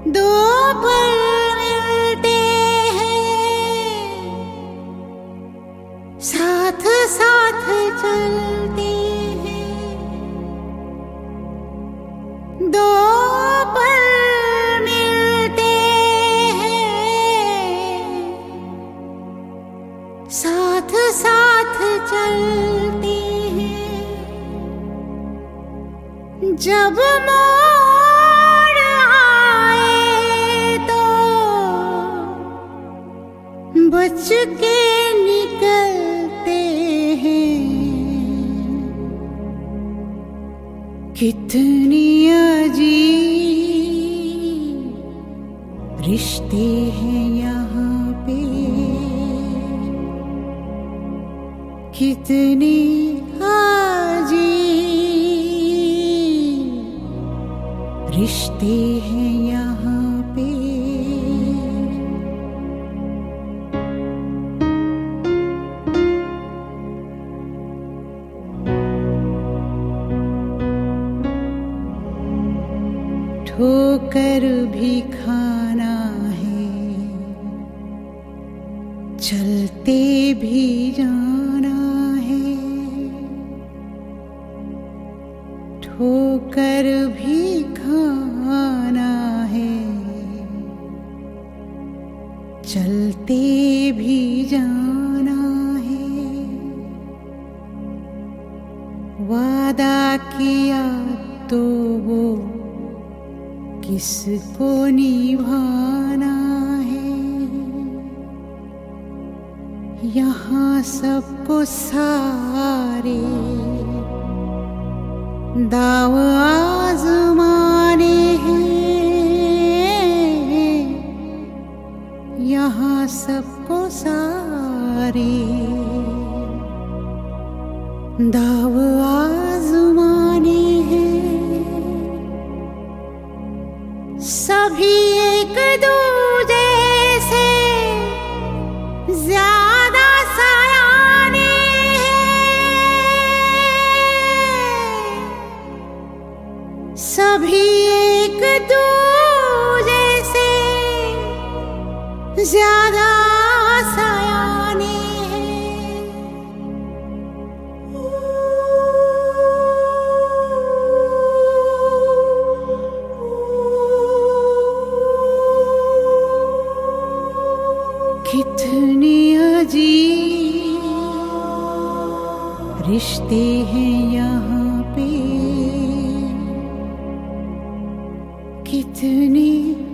दो पल मिलते हैं, साथ साथ चलते हैं। दो पल मिलते हैं, साथ साथ चलते हैं। जब मोड़ आए तो बच के निकलते हैं। कितनी अजीब रिश्ते हैं यहाँ पे, कितनी अजीब रिश्ते हैं यहाँ पे। ठोकर भी खाना है, चलते भी जाना है। ठोकर भी खाना है, चलते भी जाना है। वादा किया तो वो किसको निभाना है। यहाँ सबको सारे दाव आजमाने हैं। यहाँ सबको सारे दाव आजमाने हैं। सभी एक दूजे से ज्यादा सयाने हैं। सभी एक दूजे से ज्यादा सयाने हैं। कितने अजीब रिश्ते हैं यहाँ पे, कितने